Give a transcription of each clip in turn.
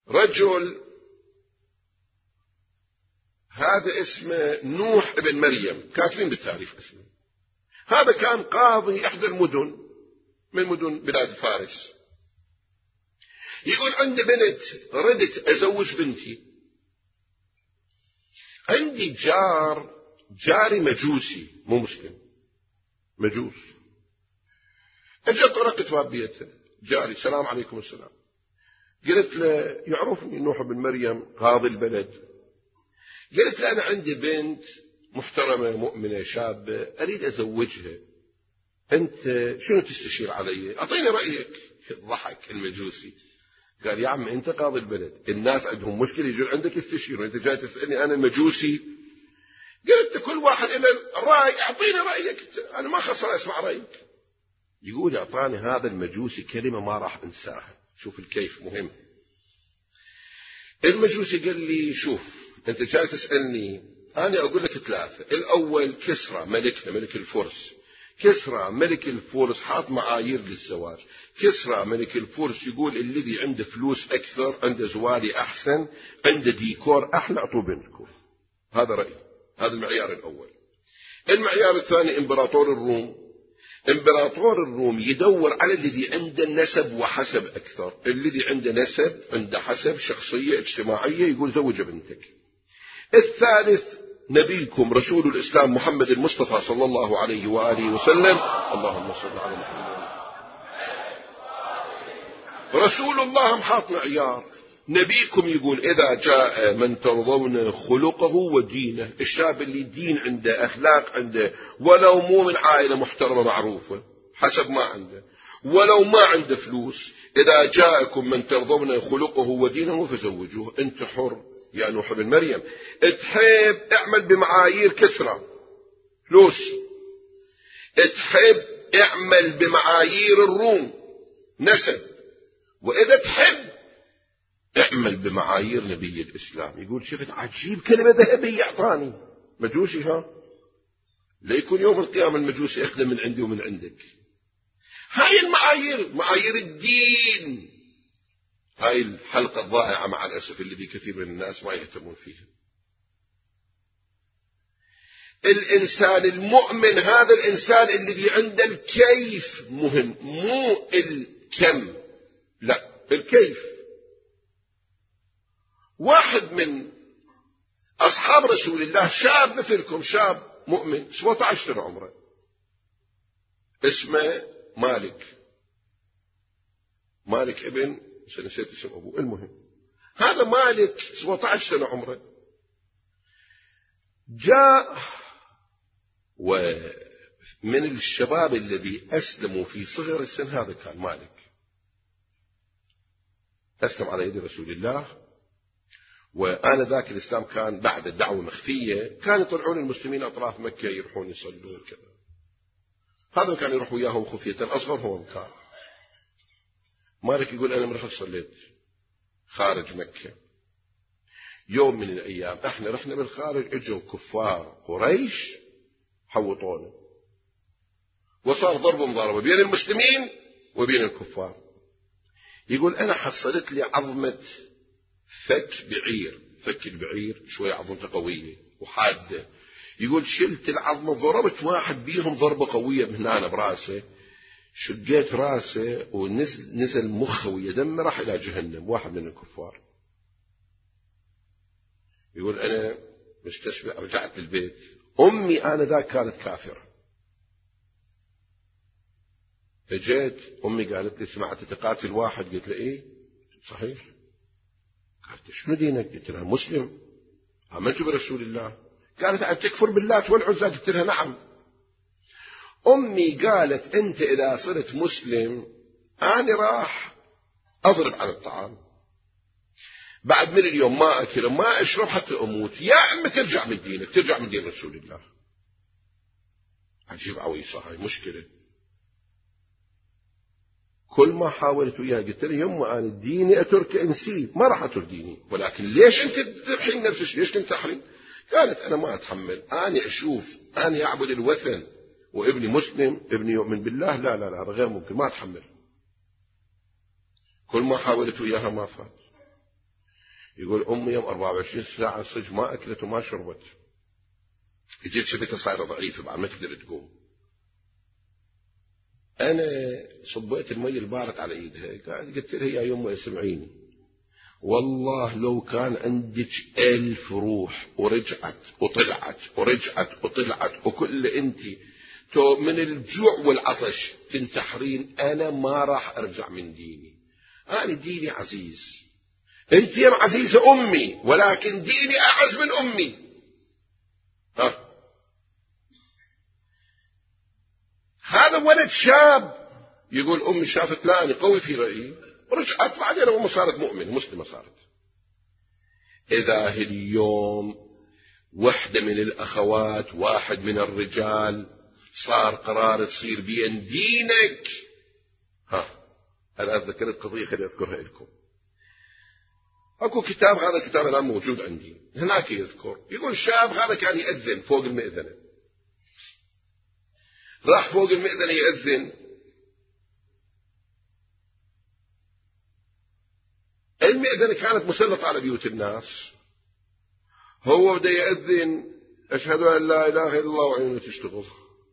رجل هذا اسمه نوح ابن مريم، كاتبين بالتاريخ اسمه. هذا كان قاضي إحدى المدن من مدن بلاد فارس. يقول عندي بنت، ردت أزوج بنتي، عندي جاري مجوسي مو مسلم، مجوس. أجت طرقت باب بيته، جاري السلام عليكم السلام. قلت له يعرفني نوح بن مريم قاضي البلد. قلت له أنا عندي بنت محترمة مؤمنة شابة أريد أزوجها، أنت شنو تستشير علي؟ أعطيني رأيك. ضحك المجوسي قال يا عم أنت قاضي البلد، الناس عندهم مشكلة يجون عندك يستشيرون، أنت جاي تسألني أنا مجوسي؟ قلت كل واحد إلى الرأي، أعطيني رأيك، أنا ما خسر أسمع رأيك. يقول أعطاني هذا المجوسي كلمة ما راح أنساها. شوف الكيف مهم. المجوسي قال لي شوف أنت جاي تسألني، أنا أقول لك ثلاثة. الأول كسرى ملكنا ملك الفرس، كسرى ملك الفرس حاط معايير للزواج. كسرى ملك الفرس يقول الذي عنده فلوس أكثر، عنده زواري أحسن، عنده ديكور أحلى، أعطوه بنتكم. هذا رأيي، هذا المعيار الأول. المعيار الثاني إمبراطور الروم. إمبراطور الروم يدور على الذي عنده نسب وحسب أكثر، الذي عنده نسب عنده حسب شخصية اجتماعية يقول زوج بنتك. الثالث نبيكم رسول الإسلام محمد المصطفى صلى الله عليه وآله وسلم، اللهم صل على محمد. رسول الله محاط معيار. نبيكم يقول إذا جاء من ترضون خلقه ودينه، الشاب اللي دين عنده أخلاق عنده، ولو مو من عائلة محترمة معروفة حسب ما عنده، ولو ما عنده فلوس، إذا جاءكم من ترضون خلقه ودينه فزوجوه. أنت حر يا نوح بن مريم، تحب اعمل بمعايير كسرى فلوس، تحب اعمل بمعايير الروم نسب، وإذا تحب اعمل بمعايير نبي الإسلام. يقول شفت عجيب كلمة ذهبية أعطاني مجوسي. ها لا يكون يوم القيامة المجوسي أخذ من عندي ومن عندك. هاي المعايير معايير الدين. هاي الحلقة الضائعة مع الأسف الذي كثير من الناس ما يهتمون فيها. الإنسان المؤمن هذا الإنسان الذي عنده الكيف مهم، مو الكم، لا الكيف. واحد من أصحاب رسول الله شاب مثلكم، شاب مؤمن 17 سنة عمره، اسمه مالك ابن نسيت اسم أبوه. المهم هذا مالك 17 سنة عمره جاء، ومن الشباب الذي أسلموا في صغر السن هذا كان مالك، أسلم على يد رسول الله. وآن ذاك الإسلام كان بعد الدعوة مخفية، كانوا يطلعون المسلمين أطراف مكة يروحون يصلون كذا. هذا كان يروح وياهم خفية، أصغر هو مكان. مالك يقول أنا مرحل صليت خارج مكة. يوم من الأيام احنا رحنا بالخارج، اجوا كفار قريش حوطونا، وصار ضرب مضاربة بين المسلمين وبين الكفار. يقول أنا حصلت لي عظمة فك بعير، فك البعير شوية عظمته قوية وحادة. يقول شلت العظمة، ضربت واحد بيهم ضربة قوية من هنا براسه، شقيت راسه ونزل مخه ويا دمه، راح إلى جهنم. واحد من الكفار يقول أنا مستشفى، رجعت للبيت. أمي آنذاك كانت كافرة، اجيت أمي قالت لي سمعت تقاتل واحد؟ قلت له إيه صحيح. قالت شنو دينك؟ قلت لها مسلم، آمنت برسول الله. قالت أن تكفر بالله والعزى؟ قلت لها نعم. أمي قالت أنت إذا صرت مسلم أنا راح أضرب على الطعام، بعد من اليوم ما أكل وما أشرب حتى أموت، يا أمي ترجع من دينك، ترجع من دين رسول الله. عجيب عويصة، هاي مشكلة. كل ما حاولت وياها قلت لها يما أنا ديني أترك إنسي، ما راح أترك ديني، ولكن ليش أنت تحرم نفسك؟ ليش أنت تحرم؟ قالت أنا ما أتحمل، أنا أشوف أنا أعبد الوثن وابني مسلم، ابني يؤمن بالله، لا لا لا هذا غير ممكن، ما أتحمل. كل ما حاولت وياها ما فات. يقول أمي يوم 24 ساعة صج ما أكلت وما شربت، جيت شفتها صايرة ضعيفة بعد ما تقدر تقوم. أنا صبيت المي البارد على إيدها، قلت لها يا يمه اسمعيني، والله لو كان عندك 1000 روح ورجعت وطلعت ورجعت وطلعت وكل أنت من الجوع والعطش تنتحرين، أنا ما راح أرجع من ديني. أنا ديني عزيز، أنت يا عزيزة أمي، ولكن ديني أعز من أمي. هذا ولد شاب يقول أمي شافت لا أنا قوي في رأيي، رجعت بعدين أمي صارت مؤمنة مسلمة صارت. إذا اليوم وحدة من الأخوات واحد من الرجال صار قرار تصير بين دينك، أنا ذكرت قضية خلي أذكرها لكم. أكو كتاب، هذا الكتاب الآن موجود عندي هناك، يذكر يقول الشاب هذا كان يأذن فوق المئذنة، راح فوق المئذنة يأذن، المئذنة كانت مسلطة على بيوت الناس، هو بدا يأذن أشهد أن لا إله إلا الله وعينه تشتغل،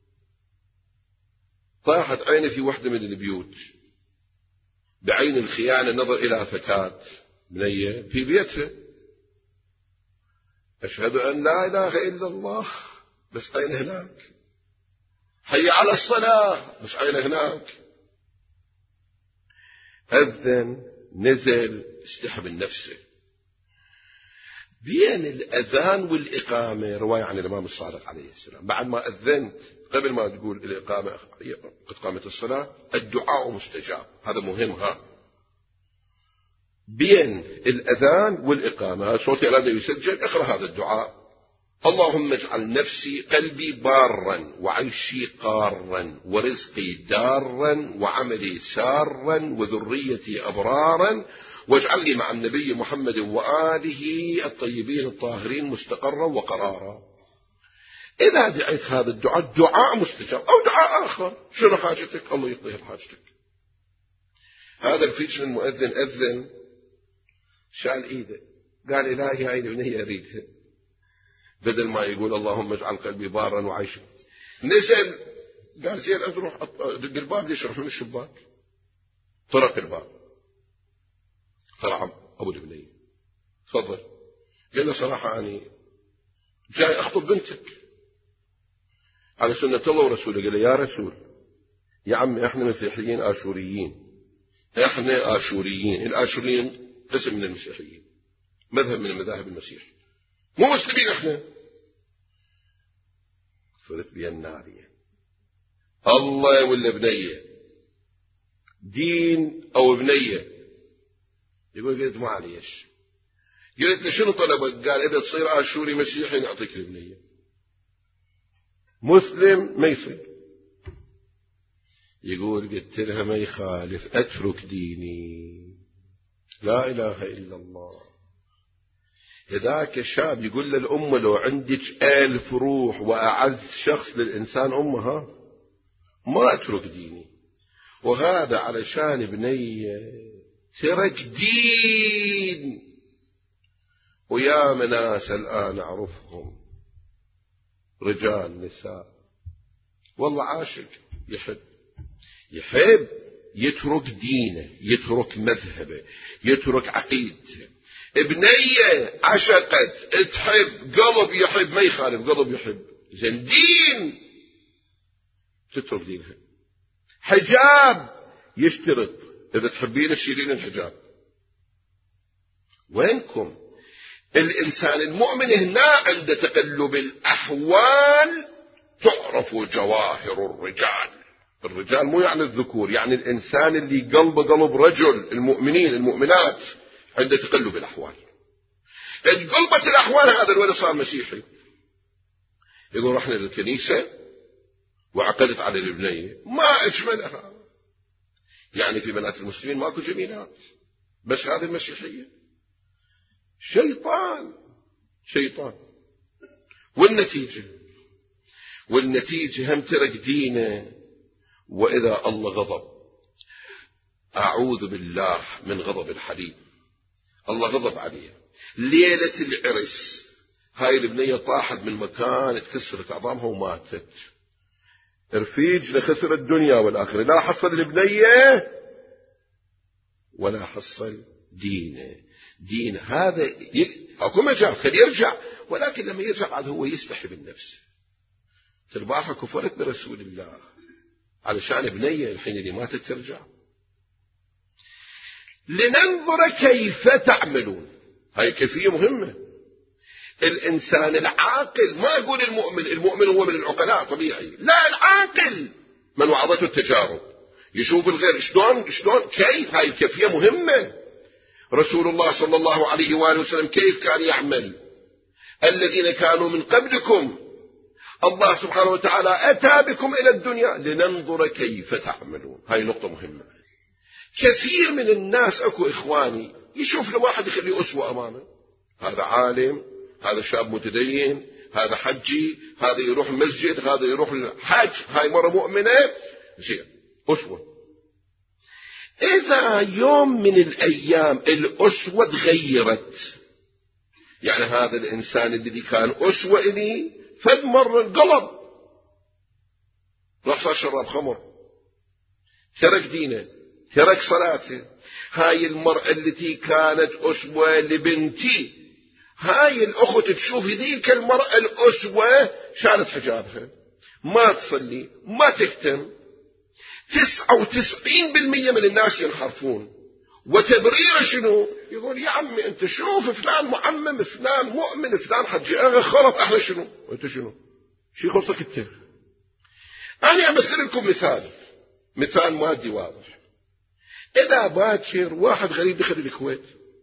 طاحت عيني في واحدة من البيوت بعين الخيانة، نظر إلى فتاة بنية في بيتها، أشهد أن لا إله إلا الله بس عين هناك، حي على الصلاة بس عين هناك، أذن نزل استحب نفسه. بين الأذان والإقامة رواية عن الإمام الصادق عليه السلام، بعد ما أذنت قبل ما تقول الإقامة قد قامت الصلاة الدعاء مستجاب، هذا مهم. بين الأذان والإقامة صوتي الآن يسجل، اقرأ هذا الدعاء: اللهم اجعل نفسي قلبي بارا وعيشي قارا ورزقي دارا وعملي سارا وذريتي أبرارا واجعلني مع النبي محمد وآله الطيبين الطاهرين مستقرا وقرارا. إذا دعيت هذا الدعاء دعاء مستجاب. أو دعاء آخر: شنو حاجتك؟ الله يقضيها بحاجتك. هذا الفيش المؤذن أذن، شال إيده قال إلهي هاي البنية أريدها، بدل ما يقول اللهم اجعل قلبي بارا وعيشا، نزل قال زين أروح دق الباب، ليش أروح من الشباك؟ طرق الباب، طلع أبو البنية، تفضل. قال له صراحة أنا جاي أخطب بنتك على سنة الله ورسوله. قال له يا رسول، يا عمي احنا مسيحيين آشوريين، احنا آشوريين، الآشوريين قسم من المسيحيين، مذهب من المذاهب المسيح، مو مسلمين احنا. فرت بي النار يعني. الله ولا بنية دين أو بنية؟ يقول قلت معليش. قلت له شنو طلبك؟ قال إذا تصير آشوري مسيحي نعطيك البنية، مسلم ما يصير. يقول قلت لها ما يخالف، أترك ديني، لا إله إلا الله. لذاك الشاب يقول للأمة لو عندك 1000 روح وأعز شخص للإنسان أمها ما أترك ديني. وهذا علشان بنية ترك دين. ويا مناس الآن أعرفهم رجال نساء والله عاشق يحب يترك دينه، يترك مذهبه، يترك عقيدته. بنية عشقت تحب، قلب يحب، ما يخالف، قلب يحب، زين دين تترك دينها. حجاب يشترط، إذا تحبين تشيلين الحجاب. وينكم الإنسان المؤمن هنا عند تقلب الأحوال تعرف جواهر الرجال. الرجال مو يعني الذكور، يعني الإنسان اللي قلبه قلب رجل، المؤمنين المؤمنات عند تقلب الأحوال. قلبت الأحوال هذا الولد صار مسيحي، يقول رحنا للكنيسة وعقدت على البنية، ما أجملها. يعني في بنات المسلمين ماكو جميلات، بس هذه المسيحية شيطان. والنتيجة هم ترك دينه. وإذا الله غضب، أعوذ بالله من غضب الحليم، الله غضب عليها. ليلة العرس هاي البنية طاحت من مكان، اتكسرت عظامها وماتت. رفيج خسر الدنيا والآخرة، لا حصل البنية ولا حصل دينه هذا اكو مجال خليه يرجع، ولكن لما يرجع بعد هو يستحي من نفسه. البارحة كفرت برسول الله علشان بنية الحين اللي ماتت ترجع. لننظر كيف تعملون، هاي كيفية مهمة. الإنسان العاقل، ما أقول المؤمن هو من العقلاء طبيعي، لا، العاقل من وعظته التجارب يشوف الغير شلون كيف. هاي الكيفية مهمة. رسول الله صلى الله عليه وآله وسلم كيف كان يعمل؟ الذين كانوا من قبلكم الله سبحانه وتعالى أتى بكم إلى الدنيا لننظر كيف تعملون. هاي نقطة مهمة. كثير من الناس أكو إخواني يشوف له واحد يخليه أسوة أمامه، هذا عالم، هذا شاب متدين، هذا حجي، هذا يروح المسجد، هذا يروح الحج، هاي مرة مؤمنة، زين أسوة. إذا يوم من الأيام الأسوة تغيرت، يعني هذا الإنسان الذي كان أسوة إلي فد مرة انقلب، راح صار شراب خمر، ترك دينه، ترك صلاته. هاي المرأة التي كانت أسوة لبنتي، هاي الأخت تشوف ذيك المرأة الأسوة شالت حجابها، ما تصلي، ما تهتم. 99% من الناس ينحرفون. وتبرير شنو؟ يقول يا عمي أنت شوف فلان معمم، فلان مؤمن، فلان حجي، غلط، احنا شنو وانت شنو؟ شي خصك انت. أنا أمثل لكم مثال مادي واضح. إذا باكر واحد غريب دخل الكويت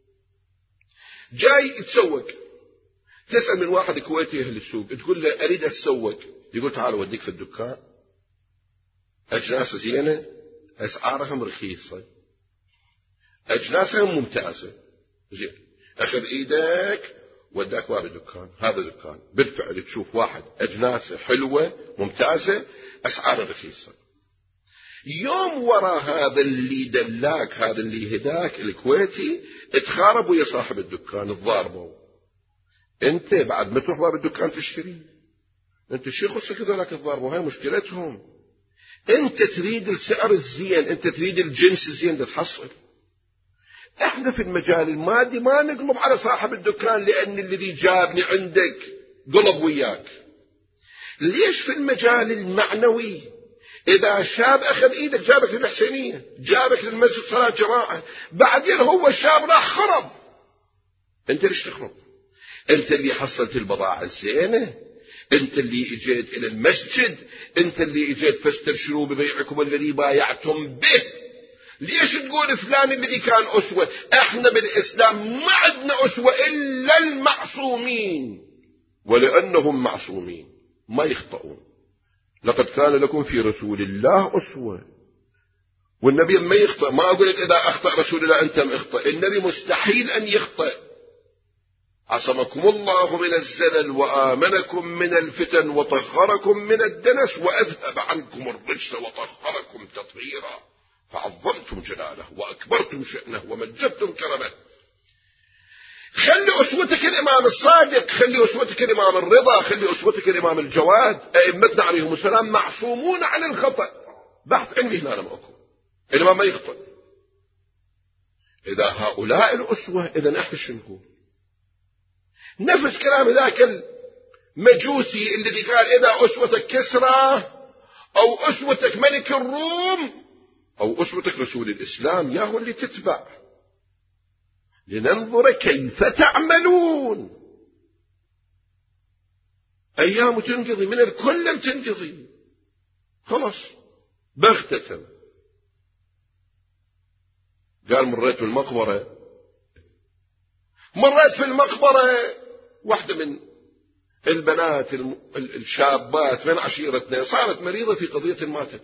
جاي يتسوق، تسأل من واحد كويتي أهل السوق، تقول له أريد أتسوق، يقول تعال أوديك في الدكان، أجناس زينة، أسعارهم رخيصة، أجناسهم ممتازة، زين، أخذ إيدك وداك باب الدكان. هذا دكان بالفعل تشوف واحد أجناسه حلوة ممتازة، أسعاره رخيصة. يوم ورا هذا اللي دلاك، هذا اللي هداك الكويتي، اتخاربوا يا صاحب الدكان، اتضاربوا. انت بعد ما تروح باب الدكان تشتري، انت شي خصك ذولاك اتضاربوا، هاي مشكلتهم. انت تريد السعر الزين، انت تريد الجنس الزين تحصل. احنا في المجال المادي ما نقلب على صاحب الدكان لان الذي جابني عندك قلب وياك. ليش في المجال المعنوي إذا شاب أخذ إيدك جابك للحسينية، جابك للمسجد صلاة جماعة، بعدين هو الشاب راح خرب، أنت ليش تخرب؟ أنت اللي حصلت البضاعة الزينة، أنت اللي إجيت إلى المسجد، أنت اللي إجيت فاستبشروا ببيعكم الذي بايعتم به. ليش تقول فلان الذي كان أسوة؟ احنا بالإسلام ما عندنا أسوة إلا المعصومين، ولأنهم معصومين ما يخطئون. لقد كان لكم في رسول الله أسوة. والنبي ما يخطئ، ما أقول لك إذا أخطأ رسول الله أنت اخطأ، النبي مستحيل أن يخطئ. عصمكم الله من الزلل وآمنكم من الفتن وطهركم من الدنس وأذهب عنكم الرجس وطهركم تطهيرا، فعظمتم جلاله وأكبرتم شأنه ومجدتم كرمه. خلي أسوتك الإمام الصادق، خلي أسوتك الإمام الرضا، خلي أسوتك الإمام الجواد. أئمتنا عليهم السلام معصومون عن الخطأ، بحث علمي هنا لم أكن، الإمام ما يخطئ. إذا هؤلاء الأسوة إذا إحنا شو نقول؟ نفس كلام ذاك المجوسي الذي قال إذا أسوتك كسرى أو أسوتك ملك الروم أو أسوتك رسول الإسلام، يا هو اللي تتبع. لننظر كيف تعملون. أيام تنقضي، من الكل تنقضي خلاص بغتة. قال مريت في المقبرة واحدة من البنات الشابات من عشيرتنا صارت مريضة في قضية ماتت.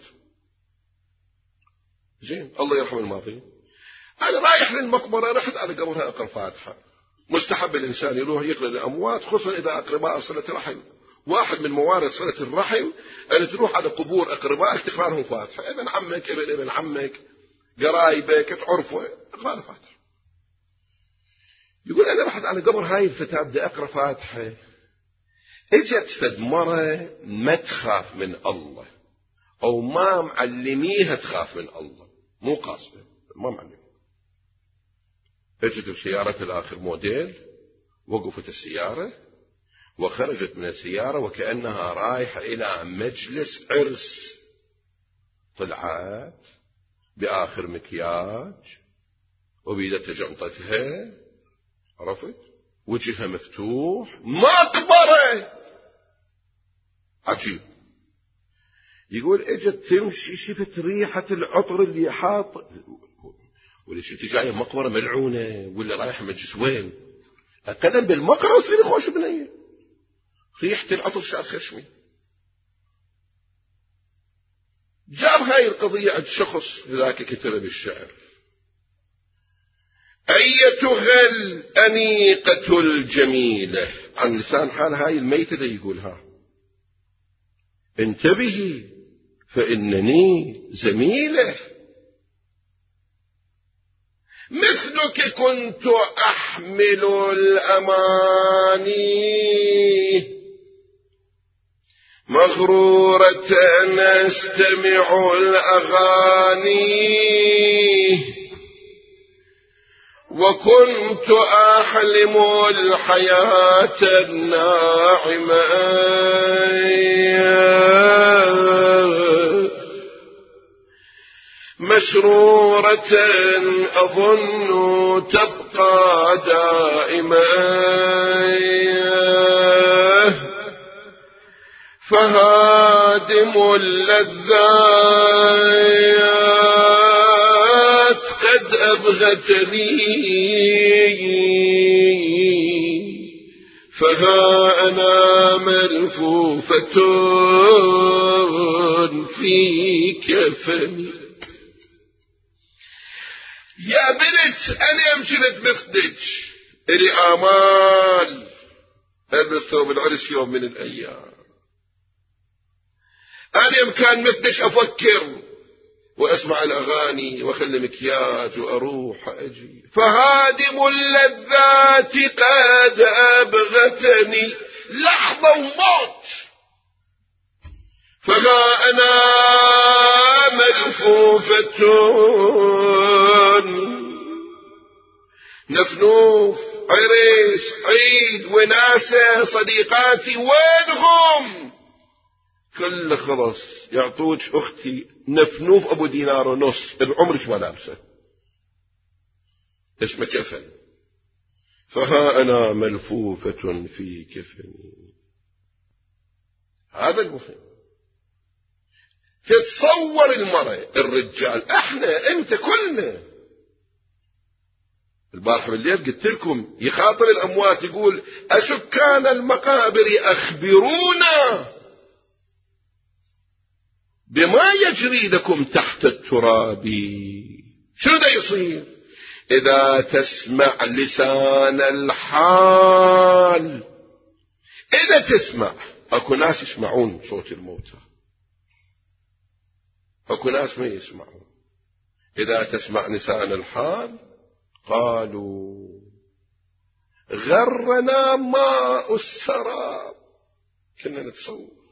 زين، الله يرحم الماضي. أنا رايح للمقبرة، رحت على قبرها أقرأ فاتحة. مستحب الإنسان يروح يقرأ الأموات، خصوصا إذا أقرباء صلة رحم. واحد من موارد صلة الرحم أن تروح على قبور أقربائك تقرأ لهم فاتحة، ابن عمك، ابن عمك، قرايبك، تعرفه، اقرأ له فاتحة. يقول أنا رحت على قبر هاي الفتاة بدي أقرأ فاتحة، اجت فد مرة ما تخاف من الله أو ما معلميها تخاف من الله، مو قاصدة، ما معلميها. اجت بسيارة الآخر موديل، وقفت السيارة وخرجت من السيارة وكأنها رايحة إلى مجلس عرس. طلعت بآخر مكياج وبيدتها جنطتها، عرفت، وجهها مفتوح، مقبرة. عجيب. يقول اجت تمشي شفت ريحة العطر اللي حاط، ولا شفت جاية مقبرة ملعونة ولا رايحة مجلس وين؟ أقلا بالمقبرة يصير خوش بنية، ريحة العطر شاد خشمي. جاب هاي القضية عند شخص ذاك كتب بالشعر: أيتها الأنيقة الجميلة، عن لسان حال هاي الميتة ده يقولها: انتبهي فإنني زميلة، مثلك كنت أحمل الأماني، مغرورة أستمع الأغاني، وكنت أحلم الحياة الناعمة، مشرورة أظن تبقى دائما، فهادم اللذات قد أبغتني، فها أنا ملفوفة في كفني. يا بنت أنا أمشلت مثلك، إلي آمال ألبس ثوب العرس يوم من الأيام، أنا كان مثلك أفكر وأسمع الأغاني وأخلي مكياج وأروح أجي، فهادم اللذات قد أبغتني، لحظة وموت، فما أنا ملفوفة نفنوف، عريس، عيد، وناسة، صديقاتي وينهم؟ كل خلص يعطوك أختي نفنوف أبو دينار ونص، العمر شو لابسه، اسمه كفن، فها أنا ملفوفة في كفني. هذا المهم. تتصور المرأة، الرجال، احنا انت كلنا. البارحة بالليل قلت لكم يخاطر الأموات يقول: أسكان المقابر أخبرونا بما يجري لكم تحت التراب. شنو دا يصير؟ إذا تسمع لسان الحال، إذا تسمع، أكو ناس يسمعون صوت الموتى، أكو ناس ما يسمعون. إذا تسمع لسان الحال قالوا: غرنا ماء السراب. كنا نتصور